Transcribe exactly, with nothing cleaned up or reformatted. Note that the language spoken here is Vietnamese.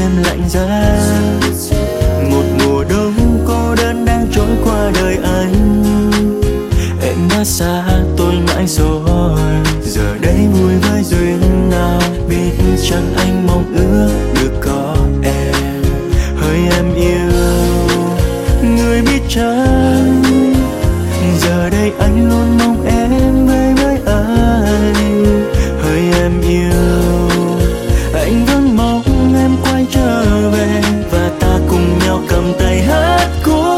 em lạnh giá. Một mùa đông cô đơn đang trôi qua đời anh. Em đã xa tôi mãi rồi, giờ đây vui với duyên nào. Biết chẳng anh mong ước được có em. Hỡi em yêu, người biết chăng giờ đây anh luôn mong em về với anh. Hỡi em yêu, anh vẫn mong em quay trở về và ta cùng nhau cầm tay hát cuối